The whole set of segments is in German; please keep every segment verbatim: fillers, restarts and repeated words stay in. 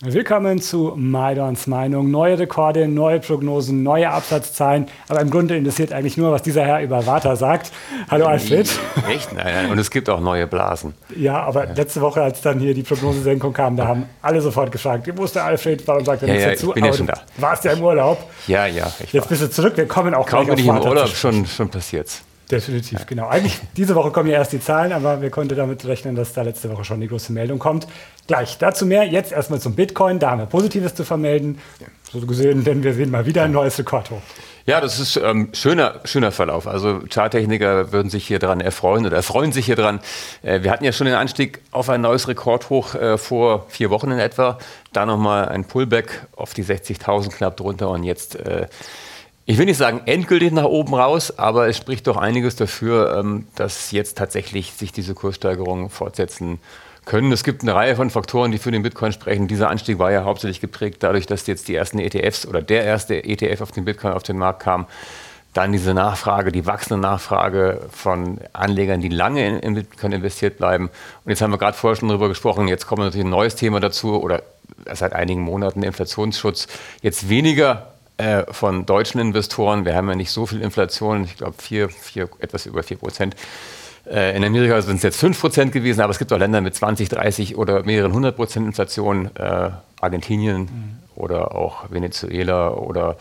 Willkommen zu Maidons Meinung. Neue Rekorde, neue Prognosen, neue Absatzzahlen. Aber im Grunde interessiert eigentlich nur, was dieser Herr über Warta sagt. Hallo Alfred. Echt? Nein, nein. Und es gibt auch neue Blasen. Ja, aber ja. letzte Woche, als dann hier die Prognosesenkung kam, da haben alle sofort gefragt, wo ist der Alfred? Warum sagt er ja, nichts ja, dazu? Ich bin aber ja schon da. Warst ja im Urlaub. Ja, ja. Ich Jetzt bist du zurück. Wir kommen auch Kaum gleich bin ich auf im Warta Urlaub, zu schon, schon passiert's. Definitiv, ja. Genau. Eigentlich diese Woche kommen ja erst die Zahlen, aber wir konnten damit rechnen, dass da letzte Woche schon die große Meldung kommt. Gleich dazu mehr. Jetzt erstmal zum Bitcoin. Da haben wir Positives zu vermelden. Ja. So gesehen, denn wir sehen mal wieder ein neues Rekordhoch. Ja, das ist ähm, schöner, schöner Verlauf. Also Charttechniker würden sich hier dran erfreuen oder erfreuen sich hier dran. Äh, wir hatten ja schon den Anstieg auf ein neues Rekordhoch äh, vor vier Wochen in etwa. Da nochmal ein Pullback auf die sechzigtausend knapp drunter und jetzt... Äh, Ich will nicht sagen endgültig nach oben raus, aber es spricht doch einiges dafür, dass jetzt tatsächlich sich diese Kurssteigerungen fortsetzen können. Es gibt eine Reihe von Faktoren, die für den Bitcoin sprechen. Dieser Anstieg war ja hauptsächlich geprägt dadurch, dass jetzt die ersten E T Fs oder der erste E T F auf den Bitcoin auf den Markt kam. Dann diese Nachfrage, die wachsende Nachfrage von Anlegern, die lange in Bitcoin investiert bleiben. Und jetzt haben wir gerade vorher schon darüber gesprochen, jetzt kommt natürlich ein neues Thema dazu oder seit einigen Monaten der Inflationsschutz. Jetzt weniger von deutschen Investoren. Wir haben ja nicht so viel Inflation, ich glaube vier, vier, etwas über vier Prozent. In Amerika sind es jetzt fünf Prozent gewesen, aber es gibt auch Länder mit zwanzig, dreißig oder mehreren hundert Prozent Inflation. Äh, Argentinien mhm. oder auch Venezuela oder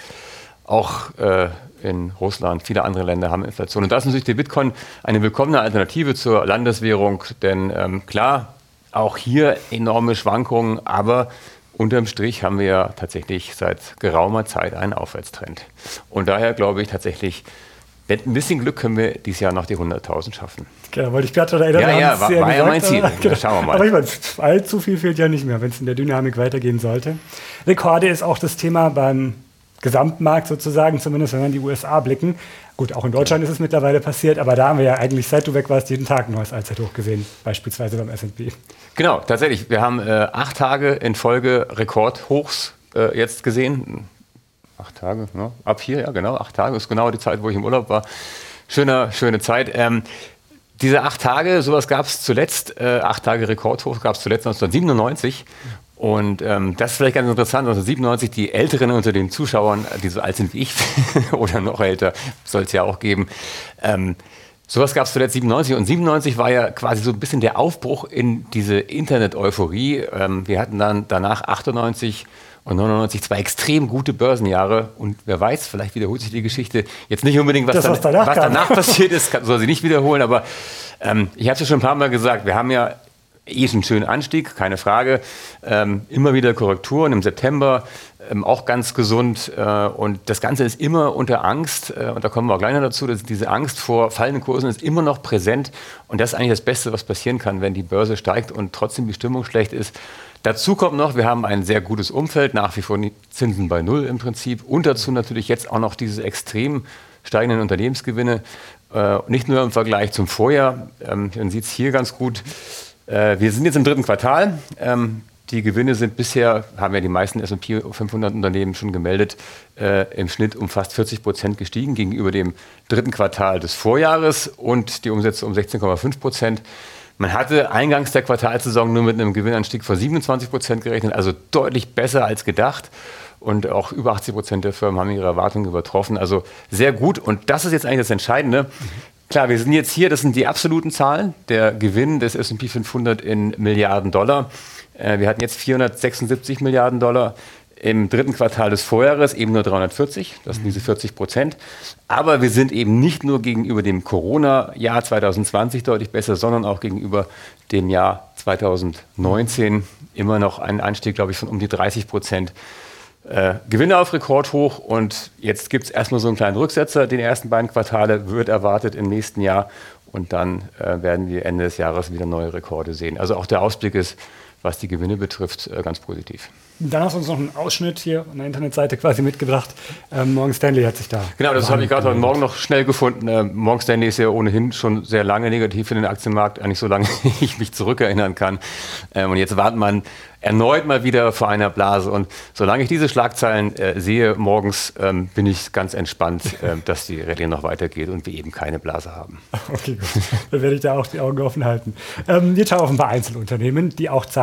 auch äh, in Russland. Viele andere Länder haben Inflation. Und da ist natürlich der Bitcoin eine willkommene Alternative zur Landeswährung, denn ähm, klar, auch hier enorme Schwankungen, aber unterm Strich haben wir ja tatsächlich seit geraumer Zeit einen Aufwärtstrend. Und daher glaube ich tatsächlich, mit ein bisschen Glück können wir dieses Jahr noch die hunderttausend schaffen. Genau, wollte ich gerade daran erinnern. Ja, ja, war, war ja mein Ziel. Genau. Schauen wir mal. Aber ich meine, allzu viel fehlt ja nicht mehr, wenn es in der Dynamik weitergehen sollte. Rekorde ist auch das Thema beim Gesamtmarkt sozusagen, zumindest wenn wir in die U S A blicken. Gut, auch in Deutschland ist es mittlerweile passiert, aber da haben wir ja eigentlich, seit du weg warst, jeden Tag ein neues Allzeithoch gesehen, beispielsweise beim S und P. Genau, tatsächlich. Wir haben äh, acht Tage in Folge Rekordhochs äh, jetzt gesehen. Acht Tage, ne? Ab hier, ja genau, acht Tage ist genau die Zeit, wo ich im Urlaub war. Schöner, schöne Zeit. Ähm, diese acht Tage, sowas gab es zuletzt, äh, acht Tage Rekordhoch gab es zuletzt neunzehnhundertsiebenundneunzig. Und ähm, das ist vielleicht ganz interessant, neunzehnhundertsiebenundneunzig, die Älteren unter den Zuschauern, die so alt sind wie ich oder noch älter, soll es ja auch geben. Ähm, sowas gab es zuletzt siebenundneunzig und siebenundneunzig war ja quasi so ein bisschen der Aufbruch in diese Internet-Euphorie. Ähm, wir hatten dann danach achtundneunzig und neunundneunzig zwei extrem gute Börsenjahre und wer weiß, vielleicht wiederholt sich die Geschichte jetzt nicht unbedingt, was, das, dann, was danach, was danach passiert ist, kann, soll sie nicht wiederholen, aber ähm, ich habe es ja schon ein paar Mal gesagt, wir haben ja eh einen schönen Anstieg, keine Frage. Ähm, immer wieder Korrekturen im September, ähm, auch ganz gesund. Äh, und das Ganze ist immer unter Angst. Äh, und da kommen wir auch gleich noch dazu, dass diese Angst vor fallenden Kursen ist immer noch präsent. Und das ist eigentlich das Beste, was passieren kann, wenn die Börse steigt und trotzdem die Stimmung schlecht ist. Dazu kommt noch, wir haben ein sehr gutes Umfeld, nach wie vor Zinsen bei Null im Prinzip. Und dazu natürlich jetzt auch noch diese extrem steigenden Unternehmensgewinne. Äh, nicht nur im Vergleich zum Vorjahr. Ähm, man sieht es hier ganz gut. Wir sind jetzt im dritten Quartal. Die Gewinne sind bisher, haben ja die meisten S und P fünfhundert Unternehmen schon gemeldet, im Schnitt um fast vierzig Prozent gestiegen gegenüber dem dritten Quartal des Vorjahres und die Umsätze um sechzehn Komma fünf Prozent. Man hatte eingangs der Quartalssaison nur mit einem Gewinnanstieg von siebenundzwanzig Prozent gerechnet, also deutlich besser als gedacht. Und auch über achtzig Prozent der Firmen haben ihre Erwartungen übertroffen. Also sehr gut. Und das ist jetzt eigentlich das Entscheidende. Klar, wir sind jetzt hier, das sind die absoluten Zahlen, der Gewinn des S und P fünfhundert in Milliarden Dollar. Äh, wir hatten jetzt vierhundertsechsundsiebzig Milliarden Dollar im dritten Quartal des Vorjahres, eben nur dreihundertvierzig, das sind diese vierzig Prozent. Aber wir sind eben nicht nur gegenüber dem Corona-Jahr zwanzig zwanzig deutlich besser, sondern auch gegenüber dem Jahr zweitausendneunzehn immer noch ein Anstieg, glaube ich, von um die dreißig Prozent. Äh, Gewinne auf Rekordhoch und jetzt gibt es erstmal so einen kleinen Rücksetzer. Den ersten beiden Quartale wird erwartet im nächsten Jahr und dann äh, werden wir Ende des Jahres wieder neue Rekorde sehen. Also auch der Ausblick ist, was die Gewinne betrifft, äh, ganz positiv. Dann hast du uns noch einen Ausschnitt hier an der Internetseite quasi mitgebracht. Ähm, Morgan Stanley hat sich da... Genau, das habe ich gerade heute Morgen noch schnell gefunden. Äh, Morgan Stanley ist ja ohnehin schon sehr lange negativ für den Aktienmarkt, eigentlich so lange ich mich zurückerinnern kann. Ähm, und jetzt wartet man erneut mal wieder vor einer Blase. Und solange ich diese Schlagzeilen äh, sehe morgens, ähm, bin ich ganz entspannt, äh, dass die Rallye noch weitergeht und wir eben keine Blase haben. Okay, gut. Dann werde ich da auch die Augen offen halten. Ähm, jetzt schauen wir auf ein paar Einzelunternehmen, die auch Zahlen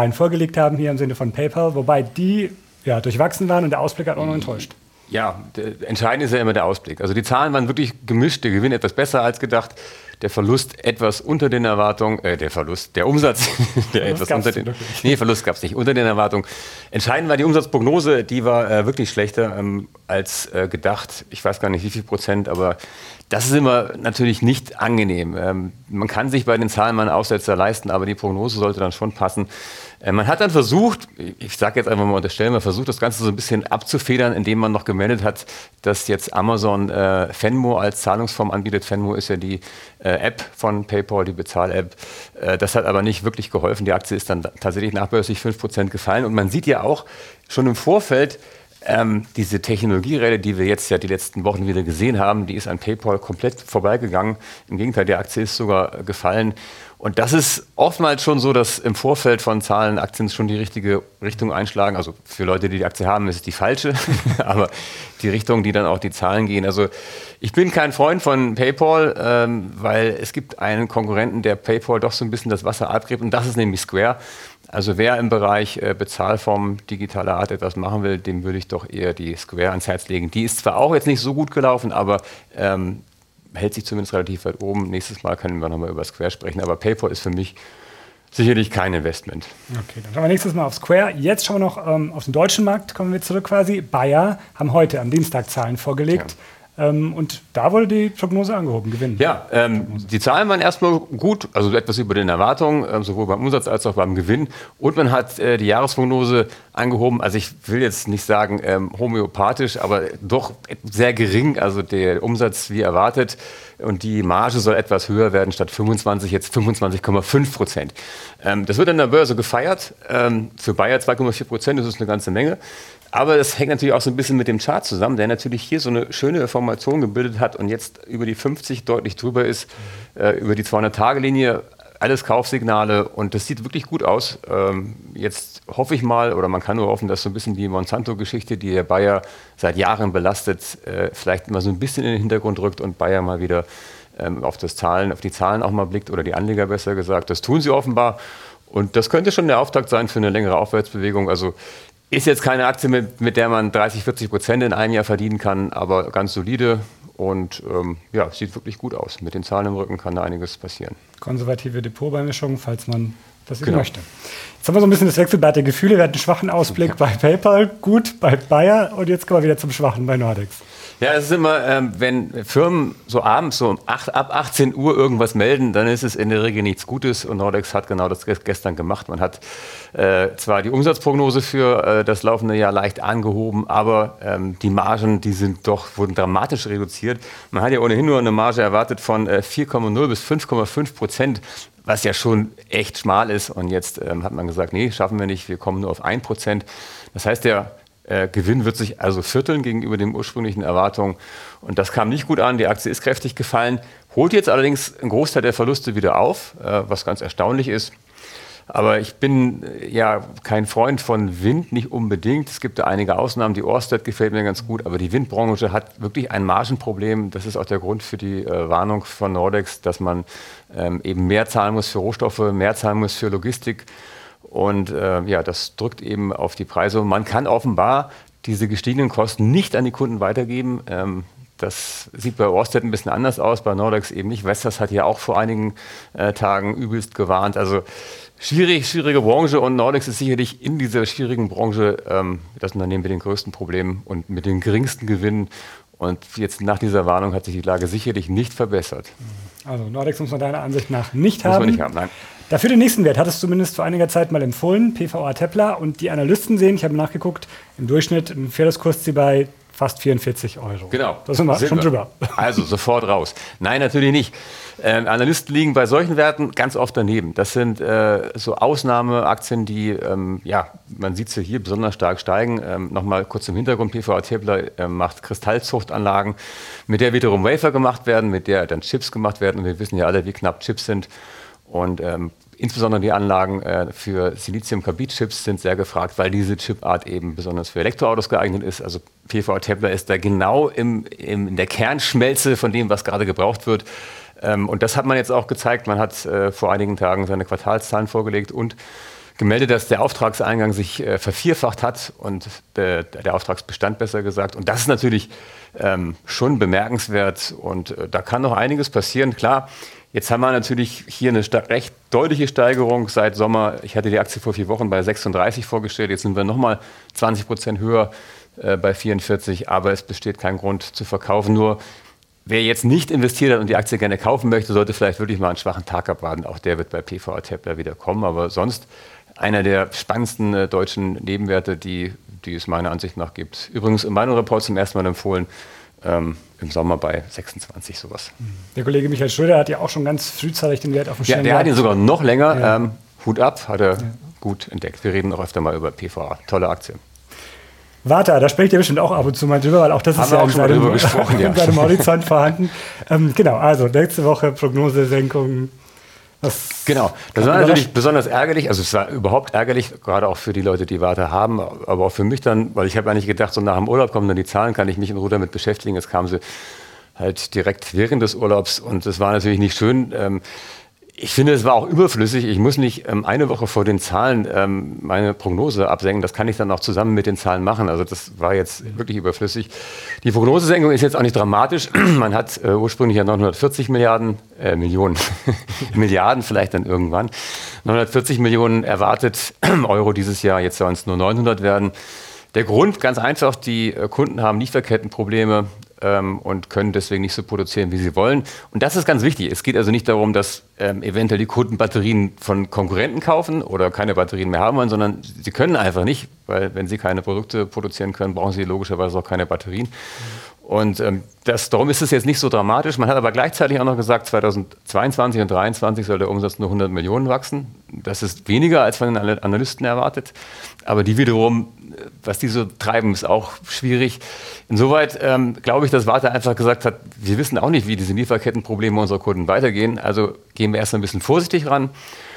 Zahlen vorgelegt haben, hier im Sinne von PayPal, wobei die ja, durchwachsen waren und der Ausblick hat auch noch enttäuscht. Ja, entscheidend ist ja immer der Ausblick. Also die Zahlen waren wirklich gemischt, der Gewinn etwas besser als gedacht, der Verlust etwas unter den Erwartungen, äh, der Verlust, der Umsatz, der etwas unter den, nee, Verlust gab es nicht, unter den Erwartungen. Entscheidend war die Umsatzprognose, die war äh, wirklich schlechter ähm, als äh, gedacht. Ich weiß gar nicht, wie viel Prozent, aber das ist immer natürlich nicht angenehm. Ähm, man kann sich bei den Zahlen mal einen Aussetzer leisten, aber die Prognose sollte dann schon passen. Äh, man hat dann versucht, ich sage jetzt einfach mal unterstellen, man versucht das Ganze so ein bisschen abzufedern, indem man noch gemeldet hat, dass jetzt Amazon äh, Venmo als Zahlungsform anbietet. Venmo ist ja die äh, App von PayPal, die Bezahl-App. Äh, das hat aber nicht wirklich geholfen. Die Aktie ist dann tatsächlich nachbörslich fünf Prozent gefallen. Und man sieht ja auch schon im Vorfeld, Ähm, diese Technologierelle, die wir jetzt ja die letzten Wochen wieder gesehen haben, die ist an PayPal komplett vorbeigegangen. Im Gegenteil, die Aktie ist sogar gefallen. Und das ist oftmals schon so, dass im Vorfeld von Zahlen Aktien schon die richtige Richtung einschlagen. Also für Leute, die die Aktie haben, ist es die falsche, aber die Richtung, die dann auch die Zahlen gehen. Also ich bin kein Freund von PayPal, ähm, weil es gibt einen Konkurrenten, der PayPal doch so ein bisschen das Wasser abgräbt, und das ist nämlich Square. Also wer im Bereich äh, Bezahlform digitaler Art etwas machen will, dem würde ich doch eher die Square ans Herz legen. Die ist zwar auch jetzt nicht so gut gelaufen, aber ähm, hält sich zumindest relativ weit oben. Nächstes Mal können wir nochmal über Square sprechen, aber PayPal ist für mich sicherlich kein Investment. Okay, dann schauen wir nächstes Mal auf Square. Jetzt schauen wir noch ähm, auf den deutschen Markt, kommen wir zurück quasi. Bayer haben heute am Dienstag Zahlen vorgelegt. Ja. Ähm, und da wurde die Prognose angehoben, Gewinn. Ja, ähm, die Zahlen waren erstmal gut, also etwas über den Erwartungen, äh, sowohl beim Umsatz als auch beim Gewinn. Und man hat äh, die Jahresprognose angehoben, also ich will jetzt nicht sagen ähm, homöopathisch, aber doch sehr gering, also der Umsatz wie erwartet. Und die Marge soll etwas höher werden, statt fünfundzwanzig, jetzt fünfundzwanzig Komma fünf Prozent. Ähm, das wird an der Börse gefeiert. Ähm, für Bayer zwei Komma vier Prozent, das ist eine ganze Menge. Aber das hängt natürlich auch so ein bisschen mit dem Chart zusammen, der natürlich hier so eine schöne Formation gebildet hat und jetzt über die fünfzig deutlich drüber ist, äh, über die zweihundert-Tage-Linie, alles Kaufsignale, und das sieht wirklich gut aus. Ähm, jetzt hoffe ich mal, oder man kann nur hoffen, dass so ein bisschen die Monsanto-Geschichte, die der Bayer seit Jahren belastet, äh, vielleicht mal so ein bisschen in den Hintergrund rückt und Bayer mal wieder ähm, auf, das Zahlen, auf die Zahlen auch mal blickt, oder die Anleger besser gesagt. Das tun sie offenbar, und das könnte schon der Auftakt sein für eine längere Aufwärtsbewegung. Also ist jetzt keine Aktie, mit, mit der man dreißig, vierzig Prozent in einem Jahr verdienen kann, aber ganz solide und ähm, ja, sieht wirklich gut aus. Mit den Zahlen im Rücken kann da einiges passieren. Konservative Depotbeimischung, falls man das genau. möchte. Jetzt haben wir so ein bisschen das Wechselbad der Gefühle. Wir hatten einen schwachen Ausblick ja. bei PayPal, gut bei Bayer, und jetzt kommen wir wieder zum Schwachen bei Nordex. Ja, es ist immer, ähm, wenn Firmen so abends so um acht, ab achtzehn Uhr irgendwas melden, dann ist es in der Regel nichts Gutes, und Nordex hat genau das gestern gemacht. Man hat äh, zwar die Umsatzprognose für äh, das laufende Jahr leicht angehoben, aber ähm, die Margen, die sind doch, wurden dramatisch reduziert. Man hat ja ohnehin nur eine Marge erwartet von äh, vier Komma null bis fünf Komma fünf Prozent, was ja schon echt schmal ist, und jetzt ähm, hat man gesagt, nee, schaffen wir nicht, wir kommen nur auf ein Prozent. Das heißt, der Äh, Gewinn wird sich also vierteln gegenüber den ursprünglichen Erwartungen. Und das kam nicht gut an. Die Aktie ist kräftig gefallen, holt jetzt allerdings einen Großteil der Verluste wieder auf, äh, was ganz erstaunlich ist. Aber ich bin äh, ja kein Freund von Wind, nicht unbedingt. Es gibt da einige Ausnahmen. Die Ørsted gefällt mir ganz gut, aber die Windbranche hat wirklich ein Margenproblem. Das ist auch der Grund für die äh, Warnung von Nordex, dass man ähm, eben mehr zahlen muss für Rohstoffe, mehr zahlen muss für Logistik. Und äh, ja, das drückt eben auf die Preise. Und man kann offenbar diese gestiegenen Kosten nicht an die Kunden weitergeben. Ähm, das sieht bei Ørsted ein bisschen anders aus, bei Nordex eben nicht. Vestas hat ja auch vor einigen äh, Tagen übelst gewarnt. Also schwierig, schwierige Branche, und Nordex ist sicherlich in dieser schwierigen Branche ähm, das Unternehmen mit den größten Problemen und mit den geringsten Gewinnen. Und jetzt nach dieser Warnung hat sich die Lage sicherlich nicht verbessert. Also Nordex muss man deiner Ansicht nach nicht haben. Muss man nicht haben, nein. Dafür den nächsten Wert hattest du zumindest vor einiger Zeit mal empfohlen, P V A Tepler, und die Analysten sehen, ich habe nachgeguckt, im Durchschnitt ein Fairness-Kursziel bei fast vierundvierzig Euro. Genau. Da sind wir sind schon wir. drüber. Also sofort raus. Nein, natürlich nicht. Ähm, Analysten liegen bei solchen Werten ganz oft daneben. Das sind äh, so Ausnahmeaktien, die, ähm, ja, man sieht sie hier besonders stark steigen. Ähm, Nochmal kurz im Hintergrund, P V A Tepler äh, macht Kristallzuchtanlagen, mit der wiederum Wafer gemacht werden, mit der dann Chips gemacht werden. Und wir wissen ja alle, wie knapp Chips sind. Und ähm, insbesondere die Anlagen äh, für Silizium-Carbid-Chips sind sehr gefragt, weil diese Chipart eben besonders für Elektroautos geeignet ist. Also P V A Tepler ist da genau im, im, in der Kernschmelze von dem, was gerade gebraucht wird. Ähm, und das hat man jetzt auch gezeigt. Man hat äh, vor einigen Tagen seine Quartalszahlen vorgelegt und gemeldet, dass der Auftragseingang sich äh, vervierfacht hat und der, der Auftragsbestand besser gesagt. Und das ist natürlich ähm, schon bemerkenswert und äh, da kann noch einiges passieren. Klar, jetzt haben wir natürlich hier eine recht deutliche Steigerung seit Sommer. Ich hatte die Aktie vor vier Wochen bei sechsunddreißig vorgestellt. Jetzt sind wir nochmal zwanzig Prozent höher äh, bei vierundvierzig. Aber es besteht kein Grund zu verkaufen. Nur wer jetzt nicht investiert hat und die Aktie gerne kaufen möchte, sollte vielleicht wirklich mal einen schwachen Tag abwarten. Auch der wird bei P V A Templer wieder kommen. Aber sonst einer der spannendsten äh, deutschen Nebenwerte, die, die es meiner Ansicht nach gibt. Übrigens in meinem Report zum ersten Mal empfohlen, ähm, im Sommer bei sechsundzwanzig sowas. Der Kollege Michael Schröder hat ja auch schon ganz frühzeitig den Wert auf dem Schirm. Ja, der hat ihn sogar noch länger. Ja. Ähm, Hut ab, hat er ja. gut entdeckt. Wir reden auch öfter mal über P V A. Tolle Aktie. Warta, da spricht ihr bestimmt auch ab und zu mal drüber, weil auch das Haben ist wir ja auch in schon mal seinem, drüber gesprochen, ja. in seinem Horizont vorhanden. Ähm, genau, also nächste Woche Prognosesenkung. Was genau, das war natürlich besonders ärgerlich. Also es war überhaupt ärgerlich, gerade auch für die Leute, die Warta haben, aber auch für mich dann, weil ich habe eigentlich gedacht, so nach dem Urlaub kommen dann die Zahlen, kann ich mich in Ruhe damit beschäftigen. Jetzt kamen sie halt direkt während des Urlaubs und das war natürlich nicht schön. Ähm, Ich finde, es war auch überflüssig. Ich muss nicht ähm, eine Woche vor den Zahlen ähm, meine Prognose absenken. Das kann ich dann auch zusammen mit den Zahlen machen. Also das war jetzt wirklich überflüssig. Die Prognosesenkung ist jetzt auch nicht dramatisch. Man hat äh, ursprünglich ja neunhundertvierzig Milliarden, äh, Millionen, Milliarden vielleicht dann irgendwann, neunhundertvierzig Millionen erwartet Euro dieses Jahr. Jetzt sollen es nur neunhundert werden. Der Grund, ganz einfach, die äh, Kunden haben Lieferkettenprobleme ähm, und können deswegen nicht so produzieren, wie sie wollen. Und das ist ganz wichtig. Es geht also nicht darum, dass ähm, eventuell die Kunden Batterien von Konkurrenten kaufen oder keine Batterien mehr haben wollen, sondern sie können einfach nicht, weil wenn sie keine Produkte produzieren können, brauchen sie logischerweise auch keine Batterien. Und ähm, das, darum ist es jetzt nicht so dramatisch. Man hat aber gleichzeitig auch noch gesagt, zweitausendzweiundzwanzig und zweitausenddreiundzwanzig soll der Umsatz nur hundert Millionen wachsen. Das ist weniger als von den Analysten erwartet. Aber die wiederum, was die so treiben, ist auch schwierig. Insoweit ähm, glaube ich, dass Warta einfach gesagt hat, wir wissen auch nicht, wie diese Lieferkettenprobleme unserer Kunden weitergehen. Also gehen wir erst ein bisschen vorsichtig ran.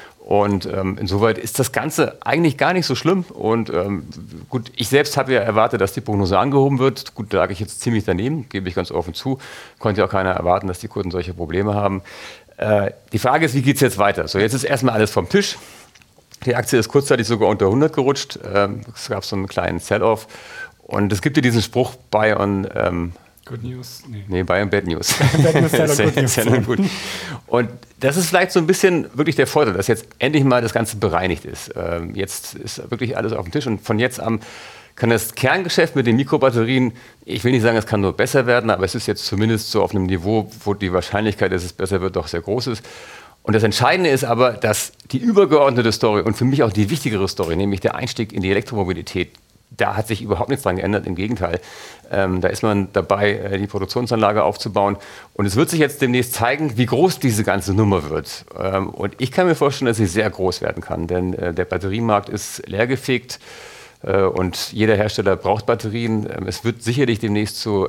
Und ähm, insoweit ist das Ganze eigentlich gar nicht so schlimm. Und ähm, gut, ich selbst habe ja erwartet, dass die Prognose angehoben wird. Gut, da lag ich jetzt ziemlich daneben, gebe ich ganz offen zu. Konnte ja auch keiner erwarten, dass die Kunden solche Probleme haben. Äh, die Frage ist, wie geht es jetzt weiter? So, jetzt ist erstmal alles vom Tisch. Die Aktie ist kurzzeitig sogar unter hundert gerutscht. Ähm, es gab so einen kleinen Sell-Off. Und es gibt ja diesen Spruch bei on... Ähm, Good News? Nee, nee Buy on Bad News. Bad News ist ja Good News. Gut. Und das ist vielleicht so ein bisschen wirklich der Vorteil, dass jetzt endlich mal das Ganze bereinigt ist. Ähm, jetzt ist wirklich alles auf dem Tisch und von jetzt an kann das Kerngeschäft mit den Mikrobatterien, ich will nicht sagen, es kann nur besser werden, aber es ist jetzt zumindest so auf einem Niveau, wo die Wahrscheinlichkeit, dass es besser wird, doch sehr groß ist. Und das Entscheidende ist aber, dass die übergeordnete Story und für mich auch die wichtigere Story, nämlich der Einstieg in die Elektromobilität, da hat sich überhaupt nichts dran geändert, im Gegenteil. Ähm, da ist man dabei, die Produktionsanlage aufzubauen. Und es wird sich jetzt demnächst zeigen, wie groß diese ganze Nummer wird. Ähm, und ich kann mir vorstellen, dass sie sehr groß werden kann, denn äh, der Batteriemarkt ist leergefegt äh, und jeder Hersteller braucht Batterien. Ähm, es wird sicherlich demnächst zu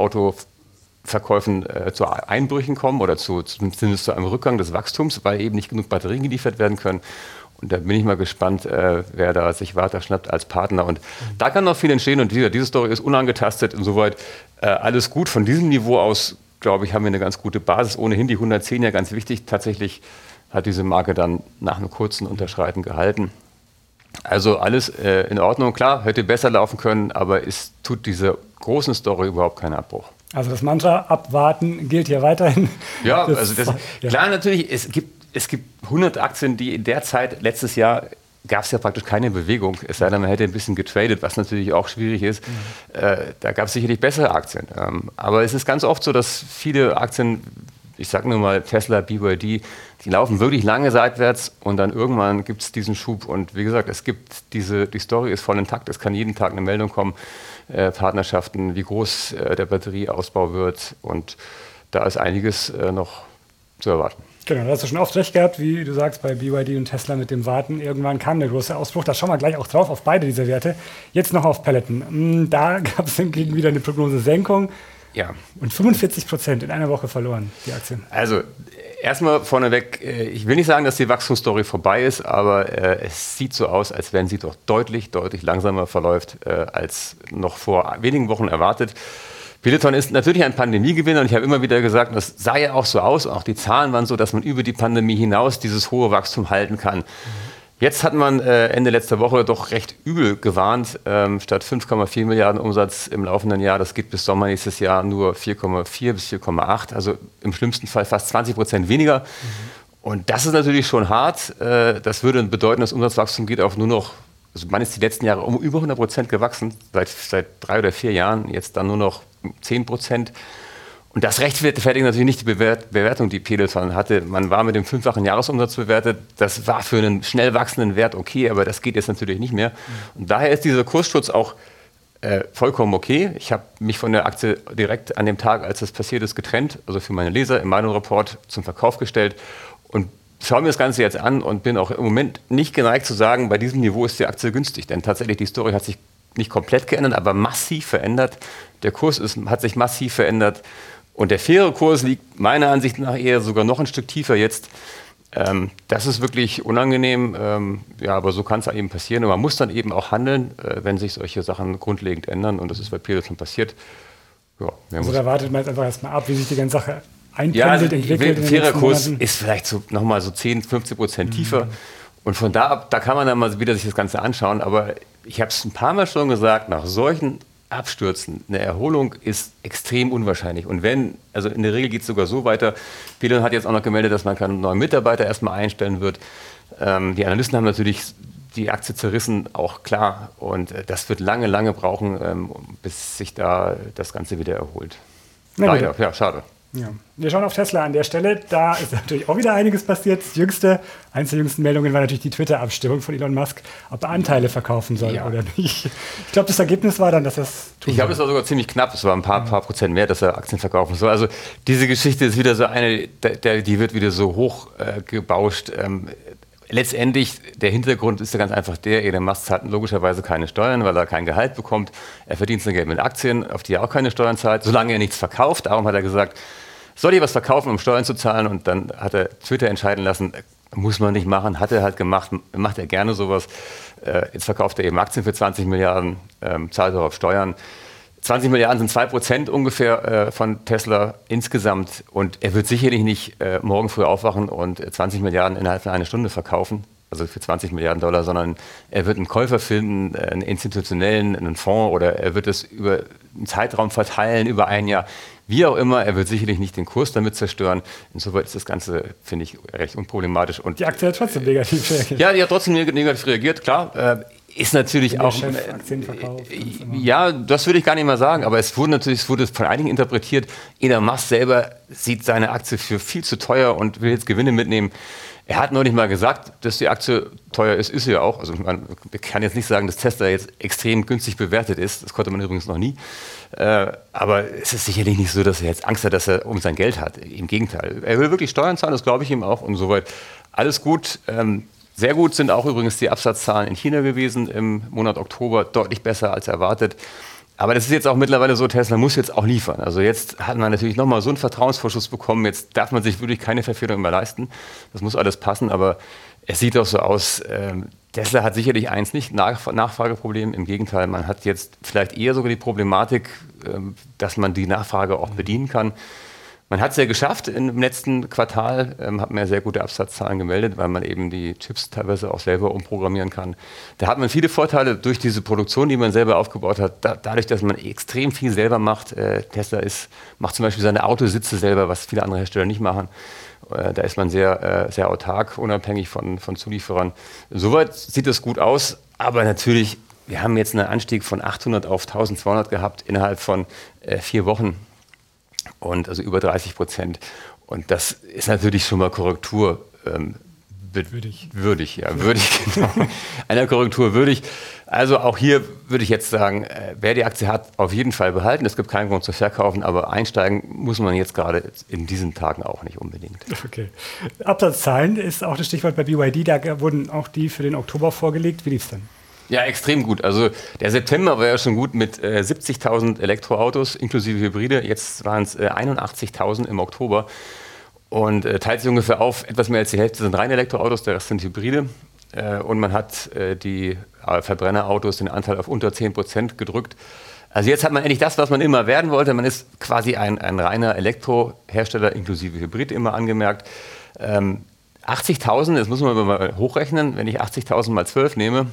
Elektroautoverkäufen äh, zu Einbrüchen kommen oder zu, zumindest zu einem Rückgang des Wachstums, weil eben nicht genug Batterien geliefert werden können. Und da bin ich mal gespannt, äh, wer da sich Warta schnappt als Partner. Und mhm. da kann noch viel entstehen. Und diese, diese Story ist unangetastet. Insoweit äh, alles gut. Von diesem Niveau aus, glaube ich, haben wir eine ganz gute Basis. Ohnehin die hundertzehn ja ganz wichtig. Tatsächlich hat diese Marke dann nach einem kurzen Unterschreiten gehalten. Also alles äh, in Ordnung. Klar, hätte besser laufen können, aber es tut dieser großen Story überhaupt keinen Abbruch. Also das Mantra abwarten gilt ja weiterhin. Ja, das, also das, ja. klar natürlich, es gibt Es gibt hundert Aktien, die in der Zeit, letztes Jahr, gab es ja praktisch keine Bewegung. Es sei denn, man hätte ein bisschen getradet, was natürlich auch schwierig ist. Mhm. Äh, da gab es sicherlich bessere Aktien. Ähm, aber es ist ganz oft so, dass viele Aktien, ich sage nur mal Tesla, B Y D, die laufen wirklich lange seitwärts und dann irgendwann gibt es diesen Schub. Und wie gesagt, es gibt diese, die Story ist voll intakt. Es kann jeden Tag eine Meldung kommen, äh, Partnerschaften, wie groß äh, der Batterieausbau wird. Und da ist einiges äh, noch zu erwarten. Genau, da hast du schon oft recht gehabt, wie du sagst, bei B Y D und Tesla mit dem Warten. Irgendwann kam der große Ausbruch. Da schauen wir gleich auch drauf, auf beide dieser Werte. Jetzt noch auf Peloton. Da gab es hingegen wieder eine Prognosesenkung. Ja. Und fünfundvierzig Prozent in einer Woche verloren, die Aktien. Also, erstmal vorneweg, ich will nicht sagen, dass die Wachstumsstory vorbei ist, aber äh, es sieht so aus, als wenn sie doch deutlich, deutlich langsamer verläuft, äh, als noch vor wenigen Wochen erwartet. Peloton ist natürlich ein Pandemiegewinner und ich habe immer wieder gesagt, das sah ja auch so aus, auch die Zahlen waren so, dass man über die Pandemie hinaus dieses hohe Wachstum halten kann. Mhm. Jetzt hat man äh, Ende letzter Woche doch recht übel gewarnt. Ähm, statt fünf Komma vier Milliarden Umsatz im laufenden Jahr, das geht bis Sommer nächstes Jahr nur vier Komma vier bis vier Komma acht. Also im schlimmsten Fall fast zwanzig Prozent weniger. Mhm. Und das ist natürlich schon hart. Äh, das würde bedeuten, das Umsatzwachstum geht auf nur noch, also man ist die letzten Jahre um über hundert Prozent gewachsen, seit, seit drei oder vier Jahren, jetzt dann nur noch zehn Prozent. Und das rechtfertigt natürlich nicht die Bewert Bewertung, die Peloton hatte. Man war mit dem fünffachen Jahresumsatz bewertet. Das war für einen schnell wachsenden Wert okay, aber das geht jetzt natürlich nicht mehr. Und daher ist dieser Kursschutz auch äh, vollkommen okay. Ich habe mich von der Aktie direkt an dem Tag, als das passiert ist, getrennt, also für meine Leser im Meinung-Report zum Verkauf gestellt und schaue mir das Ganze jetzt an und bin auch im Moment nicht geneigt zu sagen, bei diesem Niveau ist die Aktie günstig. Denn tatsächlich, die Story hat sich nicht komplett geändert, aber massiv verändert. Der Kurs ist, hat sich massiv verändert. Und der faire Kurs liegt meiner Ansicht nach eher sogar noch ein Stück tiefer jetzt. Ähm, das ist wirklich unangenehm, ähm, ja, aber so kann es eben passieren. Und man muss dann eben auch handeln, äh, wenn sich solche Sachen grundlegend ändern. Und das ist bei Peloton passiert. Ja, also da wartet man jetzt einfach erstmal ab, wie sich die ganze Sache einpendelt, ja, also entwickelt. Ein fairer Kurs ist vielleicht so, nochmal so zehn, fünfzehn Prozent tiefer. Mhm. Und von da ab, da kann man dann mal wieder sich das Ganze anschauen. Aber ich habe es ein paar Mal schon gesagt, nach solchen Abstürzen, eine Erholung ist extrem unwahrscheinlich. Und wenn, also in der Regel geht es sogar so weiter, Peloton hat jetzt auch noch gemeldet, dass man keinen neuen Mitarbeiter erstmal einstellen wird. Ähm, die Analysten haben natürlich die Aktie zerrissen, auch klar. Und äh, das wird lange, lange brauchen, ähm, bis sich da das Ganze wieder erholt. Leider, ja, schade. Ja. Wir schauen auf Tesla an der Stelle. Da ist natürlich auch wieder einiges passiert. Das jüngste, eins der jüngsten Meldungen war natürlich die Twitter-Abstimmung von Elon Musk, ob er Anteile verkaufen soll ja. oder nicht. Ich glaube, das Ergebnis war dann, dass er es tun Ich glaube, es war sogar ziemlich knapp. Es war ein paar, ja. paar Prozent mehr, dass er Aktien verkaufen soll. Also diese Geschichte ist wieder so eine, der, der, die wird wieder so hoch äh, gebauscht. Ähm, letztendlich, der Hintergrund ist ja ganz einfach der, Elon Musk zahlt logischerweise keine Steuern, weil er kein Gehalt bekommt. Er verdient sein Geld mit Aktien, auf die er auch keine Steuern zahlt, solange er nichts verkauft. Darum hat er gesagt, soll ich was verkaufen, um Steuern zu zahlen? Und dann hat er Twitter entscheiden lassen, muss man nicht machen, hat er halt gemacht, macht er gerne sowas. Äh, jetzt verkauft er eben Aktien für zwanzig Milliarden, ähm, zahlt darauf Steuern. zwanzig Milliarden sind zwei Prozent ungefähr äh, von Tesla insgesamt. Und er wird sicherlich nicht äh, morgen früh aufwachen und zwanzig Milliarden innerhalb von einer Stunde verkaufen, also für zwanzig Milliarden Dollar, sondern er wird einen Käufer finden, einen institutionellen, einen Fonds, oder er wird es über einen Zeitraum verteilen, über ein Jahr. Wie auch immer, er wird sicherlich nicht den Kurs damit zerstören. Insoweit ist das Ganze, finde ich, recht unproblematisch. Und die Aktie hat trotzdem negativ reagiert. Ja, die hat trotzdem negativ reagiert, klar. Äh, ist natürlich auch. Chef Aktien verkauft, äh, ja, das würde ich gar nicht mal sagen, aber es wurde natürlich es wurde von einigen interpretiert, Elon Musk selber sieht seine Aktie für viel zu teuer und will jetzt Gewinne mitnehmen. Er hat neulich mal gesagt, dass die Aktie teuer ist, ist sie ja auch. Also man kann jetzt nicht sagen, dass Tesla jetzt extrem günstig bewertet ist. Das konnte man übrigens noch nie. Äh, aber es ist sicherlich nicht so, dass er jetzt Angst hat, dass er um sein Geld hat. Im Gegenteil. Er will wirklich Steuern zahlen, das glaube ich ihm auch. Und soweit alles gut. Ähm, sehr gut sind auch übrigens die Absatzzahlen in China gewesen im Monat Oktober. Deutlich besser als erwartet. Aber das ist jetzt auch mittlerweile so, Tesla muss jetzt auch liefern. Also jetzt hat man natürlich nochmal so einen Vertrauensvorschuss bekommen. Jetzt darf man sich wirklich keine Verfehlung mehr leisten. Das muss alles passen, aber es sieht doch so aus, ähm, Tesla hat sicherlich eins nicht, Nach Nachfrageproblem. Im Gegenteil, man hat jetzt vielleicht eher sogar die Problematik, ähm, dass man die Nachfrage auch bedienen kann. Man hat es ja geschafft im letzten Quartal, ähm, hat man ja sehr gute Absatzzahlen gemeldet, weil man eben die Chips teilweise auch selber umprogrammieren kann. Da hat man viele Vorteile durch diese Produktion, die man selber aufgebaut hat, da, dadurch, dass man extrem viel selber macht. Äh, Tesla ist, macht zum Beispiel seine Autositze selber, was viele andere Hersteller nicht machen. Äh, da ist man sehr, äh, sehr autark, unabhängig von, von Zulieferern. Soweit sieht es gut aus, aber natürlich, wir haben jetzt einen Anstieg von achthundert auf eintausendzweihundert gehabt innerhalb von äh, vier Wochen. Und also über dreißig Prozent. Und das ist natürlich schon mal Korrektur ähm, würdig. Würdig, ja, würdig, genau. Einer Korrektur würdig. Also auch hier würde ich jetzt sagen, äh, wer die Aktie hat, auf jeden Fall behalten. Es gibt keinen Grund zu verkaufen, aber einsteigen muss man jetzt gerade in diesen Tagen auch nicht unbedingt. Okay. Absatzzahlen ist auch das Stichwort bei B Y D. Da wurden auch die für den Oktober vorgelegt. Wie lief es denn? Ja, extrem gut. Also der September war ja schon gut mit äh, siebzigtausend Elektroautos inklusive Hybride. Jetzt waren es äh, einundachtzigtausend im Oktober. Und äh, teilt sich ungefähr auf, etwas mehr als die Hälfte sind reine Elektroautos, der Rest sind Hybride. Äh, und man hat äh, die äh, Verbrennerautos den Anteil auf unter zehn Prozent gedrückt. Also jetzt hat man endlich das, was man immer werden wollte. Man ist quasi ein, ein reiner Elektrohersteller inklusive Hybrid immer angemerkt. Ähm, achtzigtausend, das muss man mal hochrechnen, wenn ich achtzigtausend mal zwölf nehme,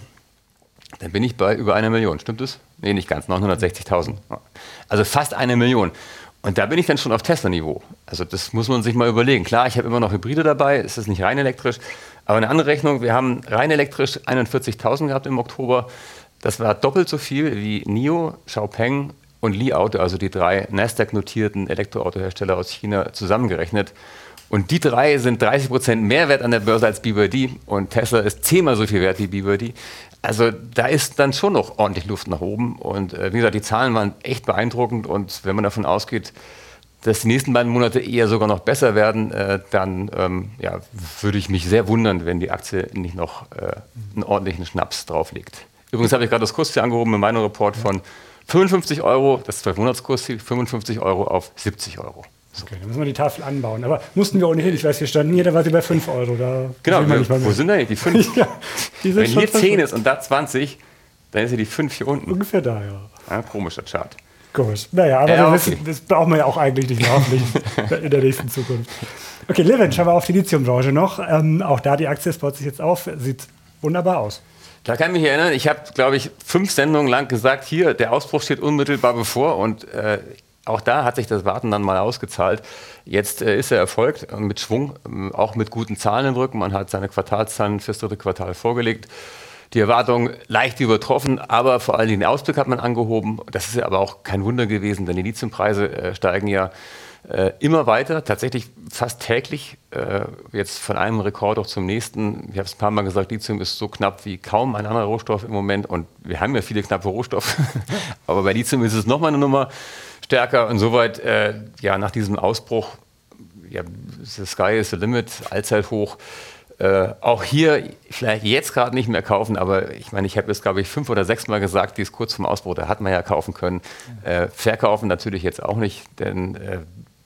dann bin ich bei über einer Million. Stimmt das? Nee, nicht ganz, neunhundertsechzigtausend. Also fast eine Million. Und da bin ich dann schon auf Tesla-Niveau. Also das muss man sich mal überlegen. Klar, ich habe immer noch Hybride dabei, es ist nicht rein elektrisch. Aber eine andere Rechnung, wir haben rein elektrisch einundvierzigtausend gehabt im Oktober. Das war doppelt so viel wie N I O, Xiaopeng und Li Auto, also die drei Nasdaq-notierten Elektroautohersteller aus China, zusammengerechnet. Und die drei sind dreißig Prozent mehr wert an der Börse als B Y D. Und Tesla ist zehnmal so viel wert wie B Y D. Also da ist dann schon noch ordentlich Luft nach oben. Und äh, wie gesagt, die Zahlen waren echt beeindruckend. Und wenn man davon ausgeht, dass die nächsten beiden Monate eher sogar noch besser werden, äh, dann ähm, ja, würde ich mich sehr wundern, wenn die Aktie nicht noch äh, einen ordentlichen Schnaps drauflegt. Übrigens habe ich gerade das Kursziel angehoben in meinem Report von fünfundfünfzig Euro, das zwölf-Monats-Kursziel, fünfundfünfzig Euro auf siebzig Euro. Okay, dann müssen wir die Tafel anbauen. Aber mussten wir ohnehin, ich weiß, wir standen hier, da war sie bei fünf Euro. Da genau, wir, wo sind denn die fünf? Ja, die sind Wenn hier zehn ist und da zwanzig, dann ist ja die fünf hier unten. Ungefähr da, ja. Ja, komischer Chart. Komisch. Naja, aber ja, wir okay. wissen, das brauchen wir ja auch eigentlich nicht mehr, hoffentlich in der nächsten Zukunft. Okay, Levin, schauen wir auf die Lithiumbranche noch. Ähm, auch da die Aktie baut sich jetzt auf, sieht wunderbar aus. Da kann ich mich erinnern, ich habe, glaube ich, fünf Sendungen lang gesagt, hier, der Ausbruch steht unmittelbar bevor und äh, auch da hat sich das Warten dann mal ausgezahlt. Jetzt äh, ist er erfolgt, äh, mit Schwung, äh, auch mit guten Zahlen im Rücken. Man hat seine Quartalszahlen fürs dritte Quartal vorgelegt. Die Erwartungen leicht übertroffen, aber vor allem den Ausblick hat man angehoben. Das ist ja aber auch kein Wunder gewesen, denn die Lithiumpreise äh, steigen ja äh, immer weiter, tatsächlich fast täglich, äh, jetzt von einem Rekord auch zum nächsten. Ich habe es ein paar Mal gesagt, Lithium ist so knapp wie kaum ein anderer Rohstoff im Moment und wir haben ja viele knappe Rohstoffe, aber bei Lithium ist es nochmal eine Nummer stärker. Insoweit, äh, ja, nach diesem Ausbruch, ja, the sky is the limit, Allzeithoch. Äh, auch hier vielleicht jetzt gerade nicht mehr kaufen, aber ich meine, ich habe es, glaube ich, fünf oder sechs Mal gesagt, die ist kurz vorm Ausbruch, da hat man ja kaufen können. Äh, verkaufen natürlich jetzt auch nicht, denn äh,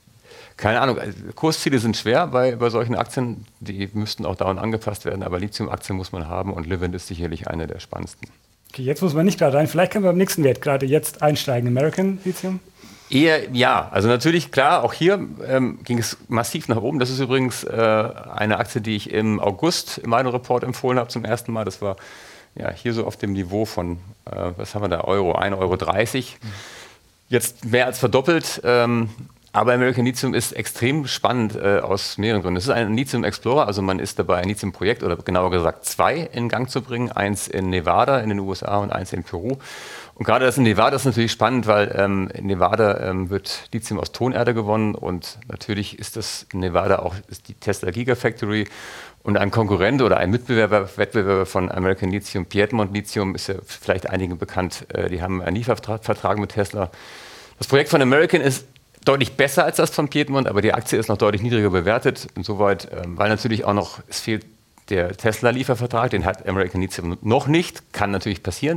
keine Ahnung, Kursziele sind schwer bei, bei solchen Aktien, die müssten auch dauernd angepasst werden, aber Lithium-Aktien muss man haben und Livent ist sicherlich eine der spannendsten. Okay, jetzt muss man nicht gerade rein, vielleicht können wir beim nächsten Wert gerade jetzt einsteigen, American Lithium. Eher ja, also natürlich, klar, auch hier ähm, ging es massiv nach oben. Das ist übrigens äh, eine Aktie, die ich im August in meinem Report empfohlen habe zum ersten Mal. Das war ja hier so auf dem Niveau von, äh, was haben wir da, Euro, ein Euro dreißig. Jetzt mehr als verdoppelt. Ähm, aber American Lithium ist extrem spannend äh, aus mehreren Gründen. Es ist ein Lithium Explorer, also man ist dabei, ein Lithium-Projekt oder genauer gesagt zwei in Gang zu bringen. Eins in Nevada in den U S A und eins in Peru. Und gerade das in Nevada ist natürlich spannend, weil ähm, in Nevada ähm, wird Lithium aus Tonerde gewonnen und natürlich ist das in Nevada auch ist die Tesla Gigafactory und ein Konkurrent oder ein Mitbewerber, Wettbewerber von American Lithium, Piedmont Lithium, ist ja vielleicht einigen bekannt, äh, die haben einen Liefervertrag mit Tesla. Das Projekt von American ist deutlich besser als das von Piedmont, aber die Aktie ist noch deutlich niedriger bewertet, insoweit, ähm, weil natürlich auch noch, es fehlt der Tesla-Liefervertrag, den hat American Lithium noch nicht, kann natürlich passieren.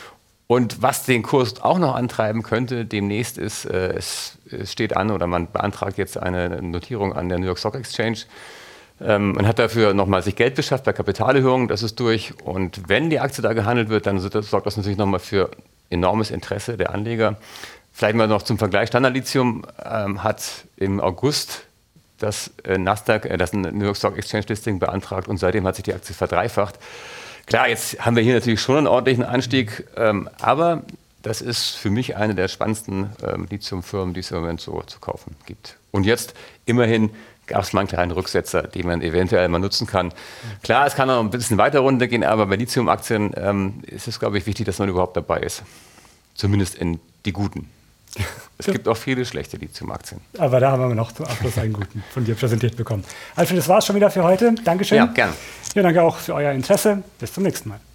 Und was den Kurs auch noch antreiben könnte, demnächst ist, äh, es, es steht an oder man beantragt jetzt eine Notierung an der New York Stock Exchange. Ähm, man hat dafür nochmal sich Geld beschafft bei Kapitalerhöhung, das ist durch. Und wenn die Aktie da gehandelt wird, dann sorgt das natürlich nochmal für enormes Interesse der Anleger. Vielleicht mal noch zum Vergleich, Standard Lithium ähm, hat im August das äh, Nasdaq, äh, das New York Stock Exchange Listing beantragt und seitdem hat sich die Aktie verdreifacht. Klar, jetzt haben wir hier natürlich schon einen ordentlichen Anstieg, ähm, aber das ist für mich eine der spannendsten ähm, Lithiumfirmen, die es im Moment so zu kaufen gibt. Und jetzt immerhin gab es mal einen kleinen Rücksetzer, den man eventuell mal nutzen kann. Klar, es kann noch ein bisschen weiter runtergehen, aber bei Lithiumaktien ähm, ist es, glaube ich, wichtig, dass man überhaupt dabei ist. Zumindest in die guten. Es gibt auch viele schlechte Lithiumaktien. Aber da haben wir noch zum Abschluss einen guten von dir präsentiert bekommen. Alfred, das war es schon wieder für heute. Dankeschön. Ja, gerne. Ja, danke auch für euer Interesse. Bis zum nächsten Mal.